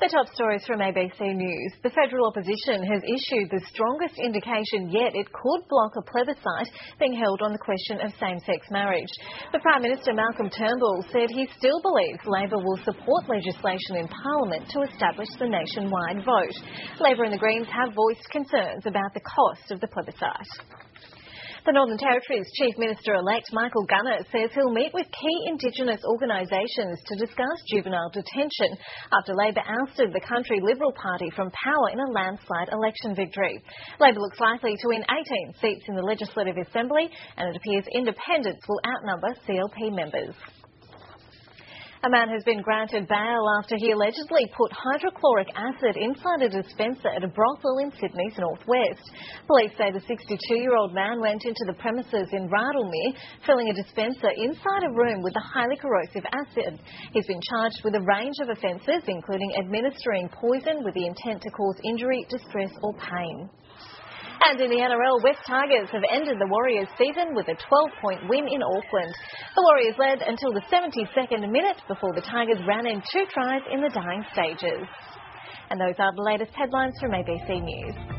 The top stories from ABC News. The federal opposition has issued the strongest indication yet it could block a plebiscite being held on the question of same-sex marriage. The Prime Minister Malcolm Turnbull said he still believes Labor will support legislation in Parliament to establish the nationwide vote. Labor and the Greens have voiced concerns about the cost of the plebiscite. The Northern Territory's Chief Minister-elect Michael Gunner says he'll meet with key Indigenous organisations to discuss juvenile detention after Labor ousted the Country Liberal Party from power in a landslide election victory. Labor looks likely to win 18 seats in the Legislative Assembly, and it appears independents will outnumber CLP members. A man has been granted bail after he allegedly put hydrochloric acid inside a dispenser at a brothel in Sydney's northwest. Police say the 62-year-old man went into the premises in Rydalmere, filling a dispenser inside a room with a highly corrosive acid. He's been charged with a range of offences, including administering poison with the intent to cause injury, distress or pain. And in the NRL, West Tigers have ended the Warriors' season with a 12-point win in Auckland. The Warriors led until the 72nd minute before the Tigers ran in 2 tries in the dying stages. And those are the latest headlines from ABC News.